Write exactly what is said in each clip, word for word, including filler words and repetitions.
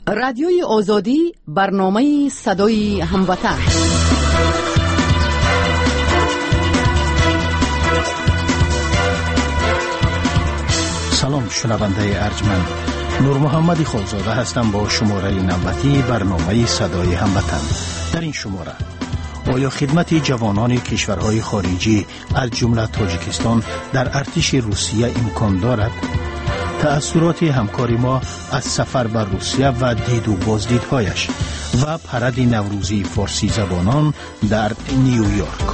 رادیوی آزادی، برنامه صدای هموطن. سلام شنونده ارجمند، نور محمد خالزاده هستم با شماره نوبتی برنامه صدای هموطن. در این شماره آیا خدمت جوانان کشورهای خارجی از جمله تاجیکستان در ارتش روسیه امکان دارد؟ تأثیرات همکاری ما از سفر به روسیه و دید و بازدیدهایش و پرد نوروزی فارسی زبانان در نیویورک.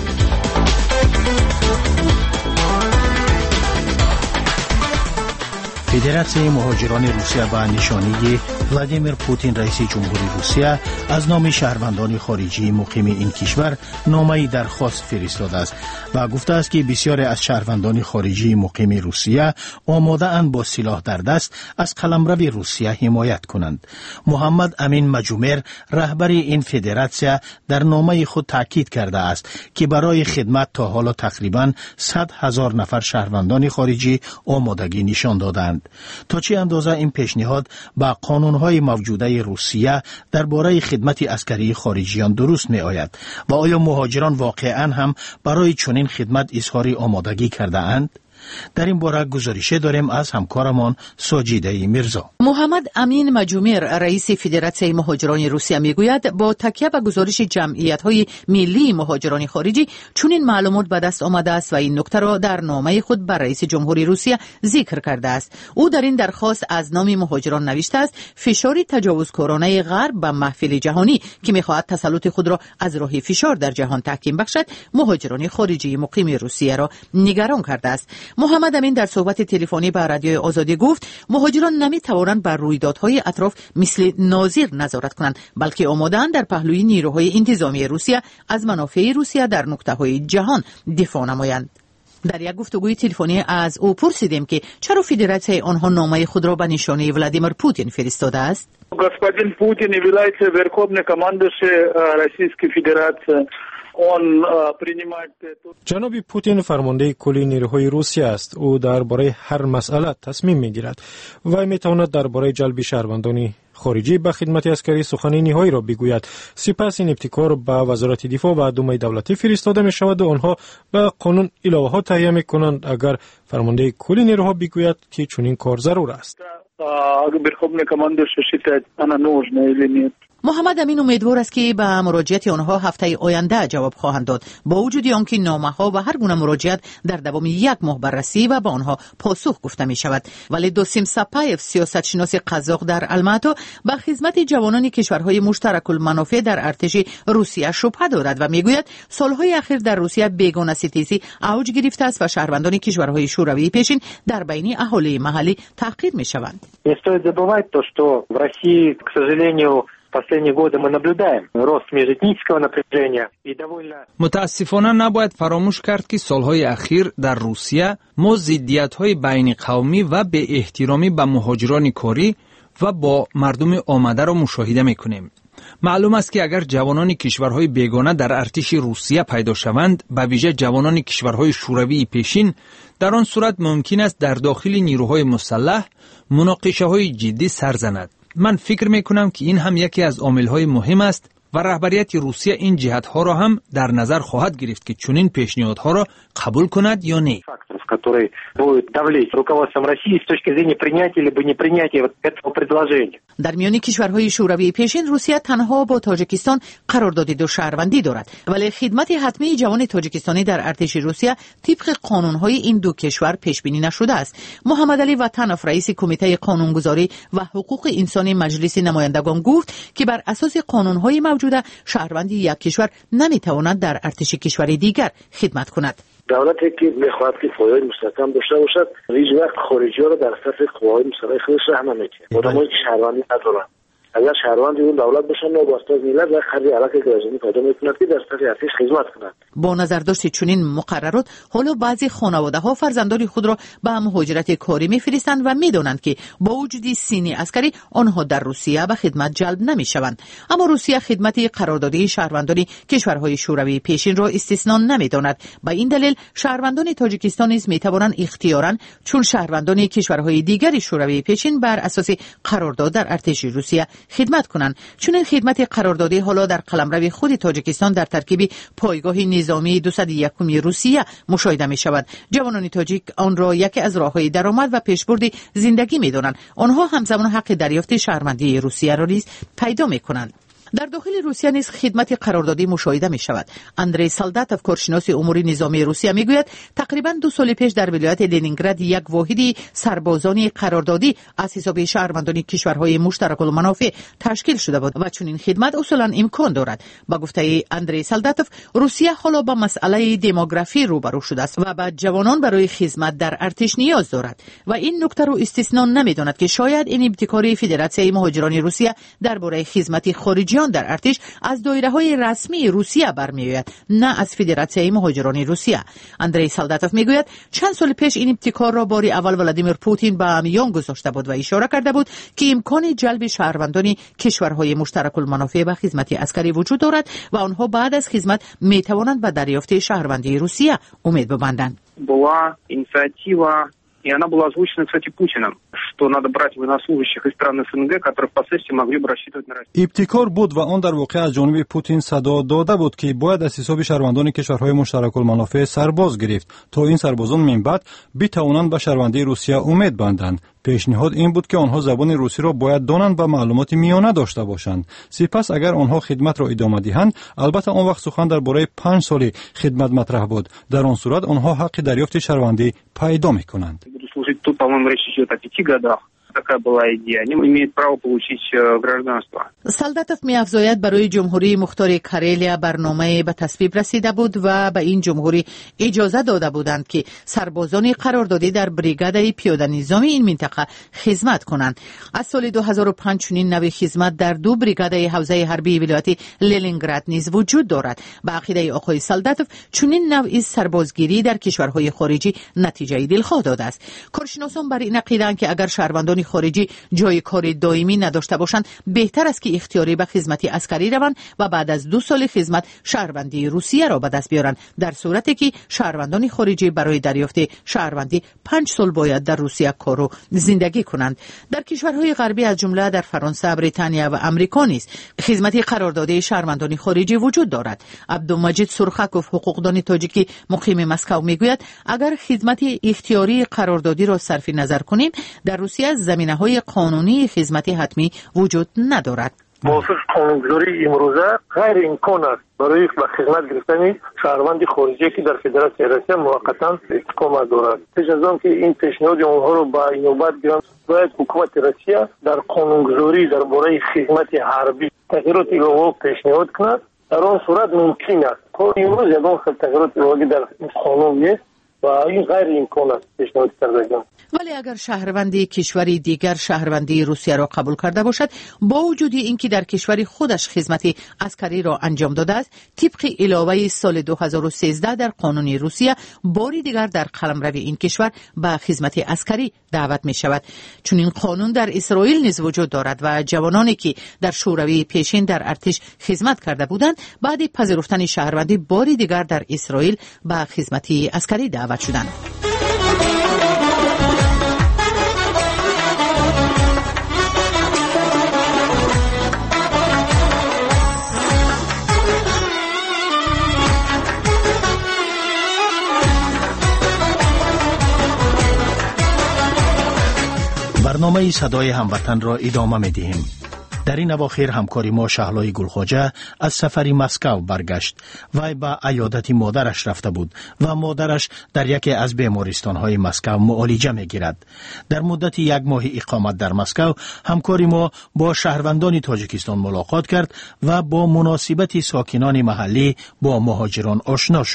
فدراسیون مهاجران روسیه به نشانی ولادیمیر پوتین رئیس جمهوری روسیه از نام شهروندان خارجی مقیم این کشور نامه‌ای درخواست فرستاده است و گفته است که بسیاری از شهروندان خارجی مقیم روسیه آماده اند با سلاح در دست از قلمرو روسیه حمایت کنند. محمد امین مجومر رهبر این فدراسیون در نامه خود تاکید کرده است که برای خدمت تا حالا تقریباً صد هزار نفر شهروندان خارجی آمادگی نشان دادند. تا چه اندازه این پیشنهاد با قانون‌های موجوده روسیه درباره خدمت عسکری خارجیان درست می آید و آیا مهاجران واقعاً هم برای چنین خدمت اظهار آمادگی کرده اند؟ در این باره گزارش داریم از همکارمان ساجیده میرزا. محمد امین مجومر رئیس فدراسیون مهاجران روسیه میگوید با تکیه به گزارش جمعیت‌های ملی مهاجران خارجی چنین معلومات به دست آمده است و این نکته را در نامه خود بر رئیس جمهوری روسیه ذکر کرده است. او در این درخواست از نام مهاجران نوشته است فشار تجاوزکارانه غرب به محفل جهانی که می‌خواهد تسلط خود را از راه فشار در جهان تحکیم بخشد مهاجران خارجی مقیم روسیه را نگران کرده است. محمد امین در صحبت تلفنی با رادیوی آزادی گفت مهاجران نمی توانند بر رویدادهای اطراف مثل ناظر نظارت کنند بلکه آماده‌اند در پهلوی نیروهای انتظامی روسیه از منافع روسیه در نقطه‌های جهان دفاع نمایند. در یک گفتگوی تلفنی از او پرسیدیم که چرا فدراسیون آنها نامه خود را به نشانه ولادیمیر پوتین فرستاده است. Господин Путин является верховным командующим Российской Федерации. جناب پوتین فرمانده کلی نیروهای روسیه است. او درباره هر مسئله تصمیم میگیرد و میتواند درباره جلب شهروندان خارجی به خدمت عسکری سخن نهایی را بگوید. سپس این ابتکار به وزارت دفاع و دومه دولتی فرستاده می شود و آنها به قانون الهه ها تهیه می کنند اگر فرمانده کلی نیروها بگوید که چنین کار ضرور است. محمد امین امیدوار است که به مراجعت آنها هفته آینده جواب خواهند داد با وجود آنکه نامه‌ها و هر گونه مراجعت در دوام یک ماه بررسی و به آنها پاسخ گفته می شود. ولی دوسیم سپایف سیاستشناس قزاق در الماتا به خدمت جوانان کشورهای مشترک المنافع در ارتش روسیه شبهه دارد و میگوید سالهای اخیر در روسیه بیگانه ستیزی اوج گرفته است و شهروندان کشورهای شوروی پیشین در بین اهالی محلی تحقیر می شوند. Не стоит забывать то, что в России, к сожалению, последние годы мы наблюдаем рост межэтнического напряжения и довольно متاسفانه نباید فراموش کرد که سالهای اخیر در روسیه ما ضدیت‌های بین قومی و به احترامی به مهاجران کاری و با مردم آمده را مشاهده می‌کنیم. معلوم است که اگر جوانان کشورهای بیگانه در ارتش روسیه پیدا شوند، به ویژه جوانان کشورهای شوروی پیشین، در آن صورت ممکن است در داخل نیروهای مسلح مناقشه‌های جدی سر زند. من فکر میکنم که این هم یکی از عامل‌های مهم است و رهبریت روسیه این جهت‌ها را هم در نظر خواهد گرفت که چنین پیشنهادها را قبول کند یا نه. который будет давлеть руководством России с точки зрения принятия либо непринятия вот этого предложения. در میان کشورهای شوروی پیشین روسیه تنها با تاجیکستان قرارداد دو شهروندی دارد ولی خدمت حتمی جوان تاجیکستانی در ارتش روسیه طبق قانون‌های این دو کشور پیش بینی نشده است. محمد علی وطنов رئیس کمیته قانونگذاری و حقوق انسانی مجلس نمایندگان گفت که بر اساس قانون‌های موجوده شهروندی یک کشور نمی‌تواند در ارتش کشور دیگر خدمت کند. دولتی که میخواهد که قوای مستحکم داشته باشد هیچ وقت خارجی ها را در صف قوای مسلح خودش رحم نمیکنه. آدمایی که شهروندی ندارن اگر شهروند اون دولت باشن وابسته از ملت و خرج علاقه گرایشی پیدا می‌کند که در سطح ارتش خدمت کنند. با نظرداشت چنین مقررات حالا بعضی خانواده‌ها فرزندان خود را به مهاجرت کاری می‌فرستند و می‌دانند که با وجود سین عسکری آنها در روسیه به خدمت جلب نمی‌شوند. اما روسیه خدمت قراردادی شهروندان کشورهای شوروی پیشین را استثنا نمی‌داند. به این دلیل شهروندان تاجیکستان نیز می‌توانند اختیاراً چون شهروندان کشورهای دیگر شوروی پیشین بر اساس قرارداد در ارتش روسیه خدمت کنند. چون این خدمت قراردادی حالا در قلمرو خود تاجیکستان در ترکیب پایگاه نظامی دویست و یکم روسیه مشاهده می شود. جوانان تاجیک آن را یکی از راه‌های درآمد و پیشبرد زندگی می دانند. آنها همزمان حق دریافت شهروندی روسیه را نیز پیدا می کنند. در داخل روسیه نیز خدمت قراردادی مشاهده می شود. اندری سالداتوف کارشناس امور نظامی روسیه می گوید تقریبا دو سال پیش در ولایت لنینگراد یک واحدی سربازان قراردادی از حساب شهروندان کشورهای مشترک المنافع تشکیل شده بود و چون این خدمت اصولا امکان دارد. با گفته اندری سالداتوف روسیه حالا با مسئله دموگرافی روبرو شده است و به جوانان برای خدمت در ارتش نیاز دارد و این نکته را استثنا نمی داند که شاید این ابتکار فدراسیون مهاجران روسیه درباره خدمت خارجی در ارتش از دایره‌های رسمی روسیه برمی‌آید نه از فدراسیون مهاجران روسیه. اندری سالداتوف میگوید چند سال پیش این ابتکار را بار اول ولادیمیر پوتین به میان گذاشته بود و اشاره کرده بود که امکان جلب شهروندان کشورهای مشترک المنافع به خدمت عسکری وجود دارد و آنها بعد از خدمت می‌توانند به دریافت شهروندی روسیه امید ببندند. Була инициатива, и она была озвучена, кстати, Путиным, что надо брать военнослужащих из стран СНГ, которые впоследствии могли бы рассчитывать на Россию. ابتکار بود و آن در واقع از جانب پوتین صدا داده بود که باید از حساب شهروندان کشورهای مشترک المنافع سرباز گرفت تا این سربازان من بعد بتوانند به شهروندی روسیه امید بندند. پیشنهاد این بود که آنها زبان روسی را باید دانند و معلومات میانه داشته باشند. سپس اگر آنها خدمت را ادامه دهند، البته آن وقت سخن درباره پنج سال خدمت مطرح بود. در آن صورت آنها حق دریافت شهروندی پیدا میکنند. Тут, по-моему, речь идет о пяти годах. Такая была идея. Они имеют право получить гражданство. سالداتوف می‌افزاید برای جمهوری مختار کرالیا برنامه به تصویب رسیده بود و به این جمهوری اجازه داده بودند که سربازان قراردادی در بریگاد پیاده نظامی این منطقه خدمت کنند. از سال دو هزار و پنج چنین نوع خدمت در دو بریگاد حوزه حربی ولایت لنینگراد نیز وجود دارد. به عقیده آقای سالداتوف چنین نوع سربازگیری در کشورهای خارجی نتیجه دلخواه داده است. کارشناسان بر این عقیده‌اند که اگر شهروندان خارجی جای کار دائمی نداشته باشند بهتر است که اختیاری به خدمت عسکری روند و بعد از دو سال خدمت شهروندی روسیه را به دست بیارند، در صورتی که شهروندان خارجی برای دریافت شهروندی پنج سال باید در روسیه کار و زندگی کنند. در کشورهای غربی از جمله در فرانسه، بریتانیا و امریکا نیز خدمت قراردادی شهروندان خارجی وجود دارد. عبدالمجید سرخکوف حقوقدان تاجیکی مقیم مسکو میگوید اگر خدمت اختیاری قراردادی را صرف نظر کنیم در روسیه زمینه‌های قانونی خدمت حتمی وجود ندارد. موافق قانونگذاری امروزه غیر امکان است برای خدمت گرفتن شهروند خارجی که در فدراسیون روسیه موقتا اقامت دارد. پیش از آن که این پیشنهاد آنها را به نوبت گیرند باید حکومت روسیه در قانونگذاری درباره خدمت حربی تغییرات الهی پیشنهاد کند. در آن صورت ممکن است. تا امروز یگان تغییرات الهی در قانون نیست و این غیر امکان است پیشنهاد کردگان. ولی اگر شهروندی کشوری دیگر شهروندی روسیه را قبول کرده باشد، با وجود اینکه در کشور خودش خدمت عسکری را انجام داده است، طبق علاوه سال دو هزار و سیزده در قانون روسیه باری دیگر در قلمرو این کشور به خدمت عسکری دعوت می شود. چون این قانون در اسرائیل نیز وجود دارد و جوانانی که در شوروی پیشین در ارتش خدمت کرده بودند بعد پذیرفتن شهروندی باری دیگر در اسرائیل به خدمت عسکری دعوت شدند. برنامه صدای هموطن را ادامه می دهیم. در این اواخر همکاری ما شهلای گلخواجه از سفری مسکو برگشت. وی به عیادت مادرش رفته بود و مادرش در یکی از بیمارستان‌های مسکو معالجه می‌گیرد. در مدت یک ماه اقامت در مسکو همکاری ما با شهروندان تاجیکستان ملاقات کرد و با مناسبت ساکنان محلی با مهاجران آشنا شد.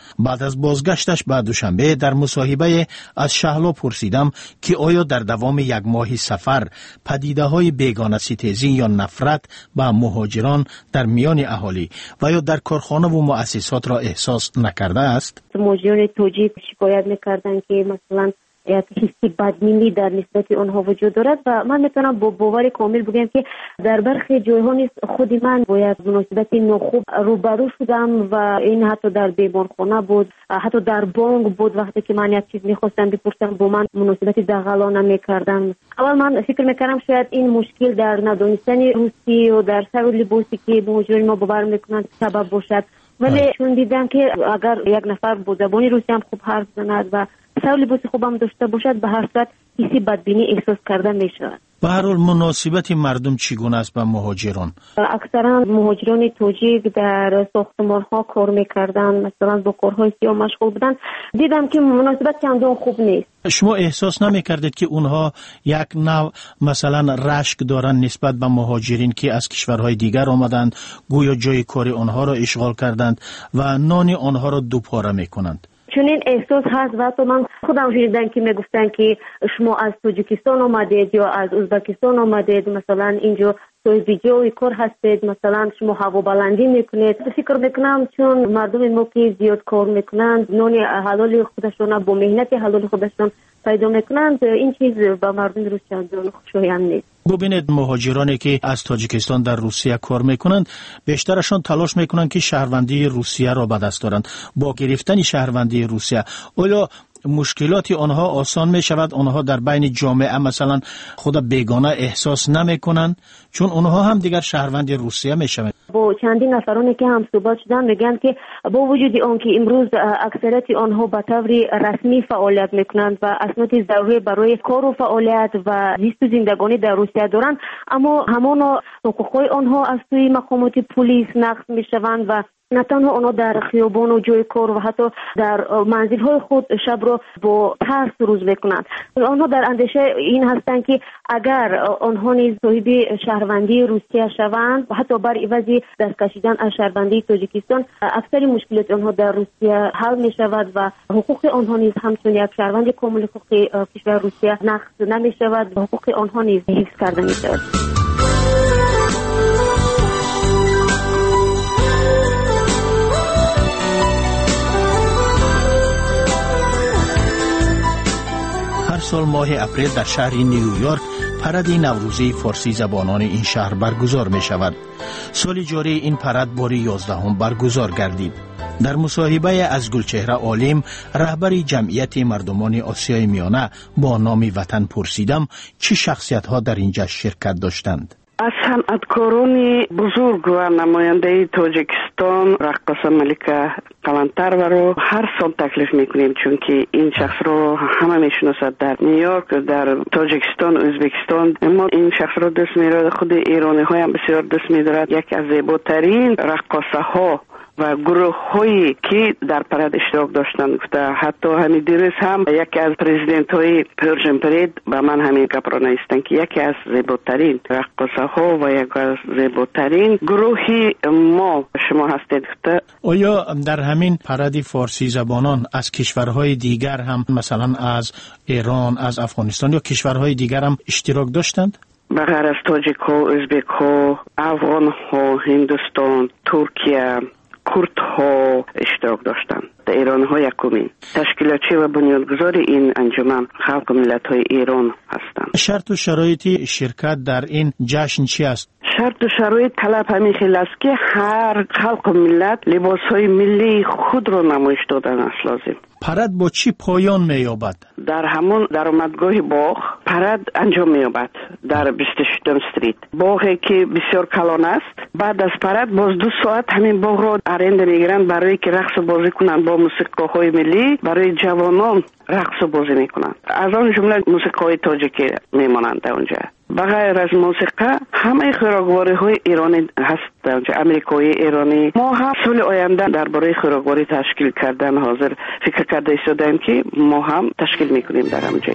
بعد از بازگشتش به دوشنبه در مصاحبه از شهلا پرسیدم که آیا در دوام یک ماه سفر پدیده های بیگانه ستیزی یا نفرت به مهاجران در میان اهالی و یا در کارخانه و مؤسسات را احساس نکرده است؟ مهاجران توجیه شکایت میکردند که مثلا یک حسی بدبینی در نسبت آنها وجود دارد و من میتونم با باور کامل بگم که در برخی جایها نیز خود من با یک مناسبت ناخوب روبرو شدم و این حتی در بیمارخانه بود، حتی در بانک بود. وقتی که من یک چیز میخواستم بپرسم با من مناسبت دغلانه میکردم. اول من فکر میکردم شاید این مشکل در ندانستن روسی و در سر لباسی که مهاجران ما باور میکنند سبب باشد، ولی چون دیدم که اگر یک نفر با زبان روسی هم خوب حرف زند و سر لباس خوبم داشته باشد، به هر صورت حسی بدبینی احساس کرده می شود. به هر حال مناسبت مردم چگونه است با مهاجران؟ اکثرا مهاجران توجیک در ساختمان ها کار میکردن، مثلا با کارهای سیاه مشغول بودن. دیدم که مناسبت چندان خوب نیست. شما احساس نمیکردید که اونها یک نوع مثلا رشک دارن نسبت به مهاجرین که از کشورهای دیگر آمدند، گویا جای کار آنها را اشغال کردند و نان آنها را دوپاره میکنند؟ چون این احساس هست و تو من خودم شنیدم که میگفتن که شما از تاجیکستان آمدید یا از ازبکستان آمدید، مثلا اینجا توی جای کار هستید، مثلا شما هوابلندی میکنید. فکر میکنم چون مردم ما که زیاد کار میکنند، نان حلال خودشون با مهنت حلال خودشون پیدا میکنند، این چیز با مردم روس چندان خوشایند نیست. ببینید مهاجرانی که از تاجیکستان در روسیه کار میکنند بیشترشان تلاش میکنند که شهروندی روسیه را به دست دارند. با گرفتن شهروندی روسیه آیا مشکلات آنها آسان می شود؟ آنها در بین جامعه مثلا خود بیگانه احساس نمی کنند چون آنها هم دیگر شهروند روسیه می شوند؟ با چندین نفرانی که هم صحبت شدن میگن که با وجود آن که امروز اکثریت آنها به طور رسمی فعالیت میکنند و اسناد ضروری برای کار و فعالیت و زیست و زندگانی در روسیه دارند، اما همان حقوقهای آنها از سوی مقامات پلیس نقض میشوند و نه تنها آنها در خیابان و جای کار و حتی در منزل های خود شب را با ترس روز میکنند. آنها در اندیشه این هستند که اگر آنها نیز صاحب شهروندی روسیه شوند و حتی بر عوض در کشیدن از شهروندی تاجیکستان، اکثر مشکلات آنها در روسیه حل می شود و حقوق آنها نیز همچون یک شهروند کامل حقوق کشور روسیه نقض نمی شود و حقوق آنها نیز حفظ کرده می شود. هر سال ماه اپریل در شهر نیویورک پرد نوروزی فارسی زبانان این شهر برگزار می شود. سال جاری این پرد بار یازدهم برگزار گردید. در مصاحبه از گلچهره عالم رهبر جمعیت مردمان آسیای میانه با نام وطن پرسیدم چه شخصیت ها در اینجا شرکت داشتند. از صنعتکاران بزرگ و نماینده تاجیکستان رقاصه ملکه قلندرova رو هر سال تکلیف میکنیم، چون که این شخص رو همه میشناسد در نیویورک، در تاجیکستان، ازبکستان. اما این شخص رو دوست می‌دارد، خود ایرانی های هم بسیار دوست می‌دارد. یک از زیباترین رقاصه ها و گروه هایی که در پرد اشتراک داشتند گفته. حتی همین دیروز هم یکی از پرزیدنت های پرژن پرید به من همین گپ را نوشتند که یکی از زیباترین رقاصه ها و یکی از زیباترین گروهی ما شما هستید گفته. آیا در همین پرد فارسی زبانان از کشورهای دیگر هم مثلا از ایران، از افغانستان یا کشورهای دیگر هم اشتراک داشتند؟ بغیر از تاجیک ها، ازبک ها، افغان ها، هندوستان، ترکیه، کرد ها اشتراک داشتند. ایران ها یکمین تشکیلاتچی و بنیانگذار این انجمن خلق ملت های ایران هستند. شرط و شرایط شرکت در این جشن چی است؟ شرط و شرایط طلب همین خیلی است که هر خلق ملت لباس های ملی خود را نمایش دادن است لازم. پرد با چی پایان می‌یابد؟ در همون درآمدگاه باغ پرد انجام می‌یابد در بیست و ششم استریت، باغی که بسیار کلان است. بعد از پرد باز دو ساعت همین باغ را ارنده می‌گیرند برای که رقص و بازی کنند با موسیقی‌های ملی، برای جوانان رقص و بازی می‌کنند. از آن جمله موسیقی‌های تاجیکی می‌مانند در اونجا. بغیر از موسیقی همه خوراکواری های ایرانی هست اونجا، امریکایی، ایرانی. ما هم سال آینده درباره خوراکواری تشکیل کردن حاضر فکر کرده ایستادیم که ما هم تشکیل میکنیم در همونجا.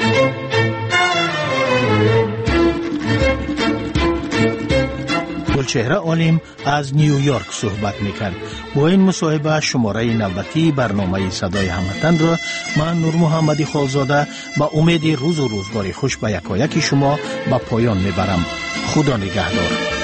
گلچهره چهره عالم از نیویورک صحبت میکرد. با این مصاحبه شماره نوبتی برنامه صدای هموطن را من نور محمدی خالزاده با امید روز و روزگاری خوش به یکایک شما به پایان میبرم. خدا نگهدار.